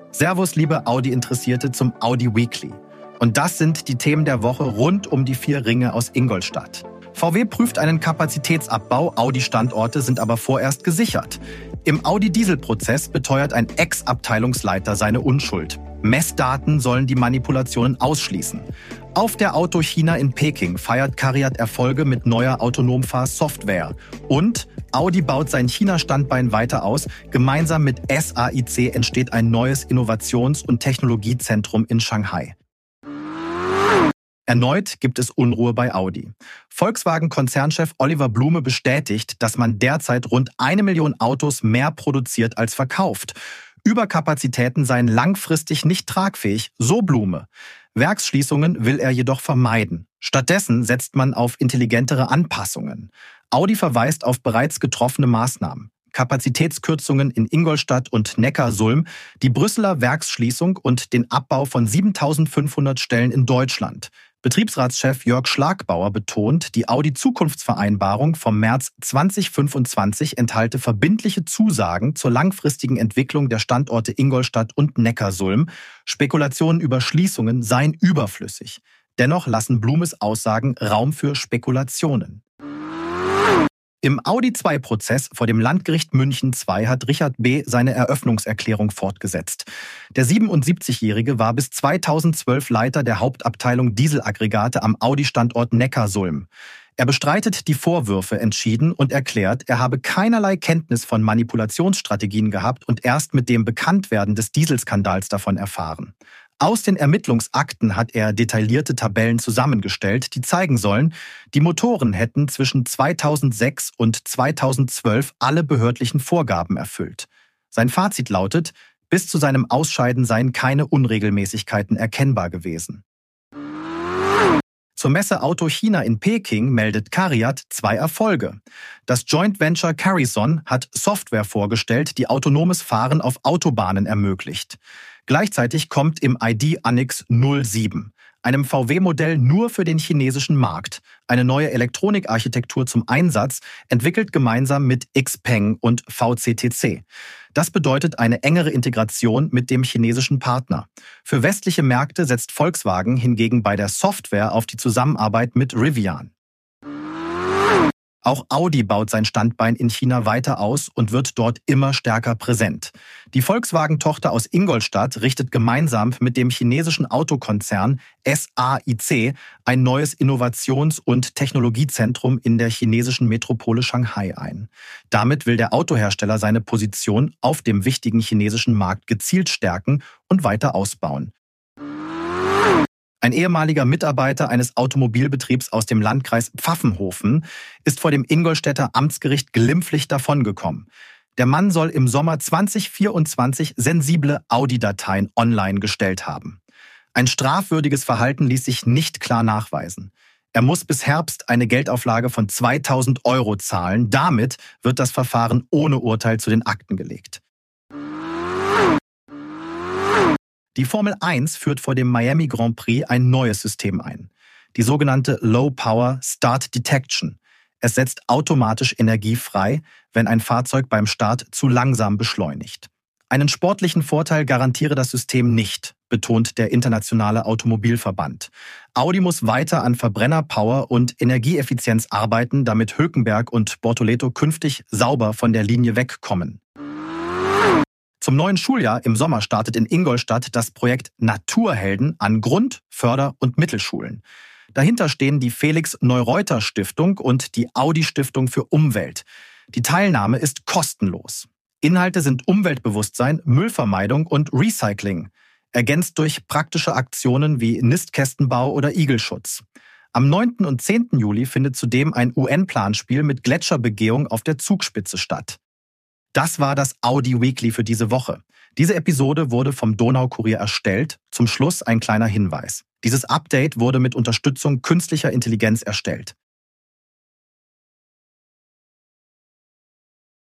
Servus, liebe Audi-Interessierte zum Audi Weekly. Und das sind die Themen der Woche rund um die 4 Ringe aus Ingolstadt. VW prüft einen Kapazitätsabbau, Audi-Standorte sind aber vorerst gesichert. Im Audi-Diesel-Prozess beteuert ein Ex-Abteilungsleiter seine Unschuld. Messdaten sollen die Manipulationen ausschließen. Auf der Auto China in Peking feiert CARIAD Erfolge mit neuer Autonomfahr-Software. Und Audi baut sein China-Standbein weiter aus. Gemeinsam mit SAIC entsteht ein neues Innovations- und Technologiezentrum in Shanghai. Erneut gibt es Unruhe bei Audi. Volkswagen-Konzernchef Oliver Blume bestätigt, dass man derzeit rund 1 Million Autos mehr produziert als verkauft. Überkapazitäten seien langfristig nicht tragfähig, so Blume. Werksschließungen will er jedoch vermeiden. Stattdessen setzt man auf intelligentere Anpassungen. Audi verweist auf bereits getroffene Maßnahmen. Kapazitätskürzungen in Ingolstadt und Neckarsulm, die Brüsseler Werksschließung und den Abbau von 7.500 Stellen in Deutschland. Betriebsratschef Jörg Schlagbauer betont, die Audi-Zukunftsvereinbarung vom März 2025 enthalte verbindliche Zusagen zur langfristigen Entwicklung der Standorte Ingolstadt und Neckarsulm. Spekulationen über Schließungen seien überflüssig. Dennoch lassen Blumes Aussagen Raum für Spekulationen. Im Audi-2-Prozess vor dem Landgericht München II hat Richard B. seine Eröffnungserklärung fortgesetzt. Der 77-Jährige war bis 2012 Leiter der Hauptabteilung Dieselaggregate am Audi-Standort Neckarsulm. Er bestreitet die Vorwürfe entschieden und erklärt, er habe keinerlei Kenntnis von Manipulationsstrategien gehabt und erst mit dem Bekanntwerden des Dieselskandals davon erfahren. Aus den Ermittlungsakten hat er detaillierte Tabellen zusammengestellt, die zeigen sollen, die Motoren hätten zwischen 2006 und 2012 alle behördlichen Vorgaben erfüllt. Sein Fazit lautet, bis zu seinem Ausscheiden seien keine Unregelmäßigkeiten erkennbar gewesen. Zur Messe Auto China in Peking meldet CARIAD 2 Erfolge. Das Joint Venture Carison hat Software vorgestellt, die autonomes Fahren auf Autobahnen ermöglicht. Gleichzeitig kommt im ID Annex 07, einem VW-Modell nur für den chinesischen Markt, eine neue Elektronikarchitektur zum Einsatz, entwickelt gemeinsam mit XPeng und VCTC. Das bedeutet eine engere Integration mit dem chinesischen Partner. Für westliche Märkte setzt Volkswagen hingegen bei der Software auf die Zusammenarbeit mit Rivian. Auch Audi baut sein Standbein in China weiter aus und wird dort immer stärker präsent. Die Volkswagen-Tochter aus Ingolstadt richtet gemeinsam mit dem chinesischen Autokonzern SAIC ein neues Innovations- und Technologiezentrum in der chinesischen Metropole Shanghai ein. Damit will der Autohersteller seine Position auf dem wichtigen chinesischen Markt gezielt stärken und weiter ausbauen. Ein ehemaliger Mitarbeiter eines Automobilbetriebs aus dem Landkreis Pfaffenhofen ist vor dem Ingolstädter Amtsgericht glimpflich davongekommen. Der Mann soll im Sommer 2024 sensible Audi-Dateien online gestellt haben. Ein strafwürdiges Verhalten ließ sich nicht klar nachweisen. Er muss bis Herbst eine Geldauflage von 2.000 € zahlen. Damit wird das Verfahren ohne Urteil zu den Akten gelegt. Die Formel 1 führt vor dem Miami Grand Prix ein neues System ein. Die sogenannte Low Power Start Detection. Es setzt automatisch Energie frei, wenn ein Fahrzeug beim Start zu langsam beschleunigt. Einen sportlichen Vorteil garantiere das System nicht, betont der Internationale Automobilverband. Audi muss weiter an Verbrennerpower und Energieeffizienz arbeiten, damit Hülkenberg und Bortoleto künftig sauber von der Linie wegkommen. Zum neuen Schuljahr im Sommer startet in Ingolstadt das Projekt Naturhelden an Grund-, Förder- und Mittelschulen. Dahinter stehen die Felix-Neureuter-Stiftung und die Audi-Stiftung für Umwelt. Die Teilnahme ist kostenlos. Inhalte sind Umweltbewusstsein, Müllvermeidung und Recycling, ergänzt durch praktische Aktionen wie Nistkästenbau oder Igelschutz. Am 9. und 10. Juli findet zudem ein UN-Planspiel mit Gletscherbegehung auf der Zugspitze statt. Das war das Audi Weekly für diese Woche. Diese Episode wurde vom Donaukurier erstellt. Zum Schluss ein kleiner Hinweis. Dieses Update wurde mit Unterstützung künstlicher Intelligenz erstellt.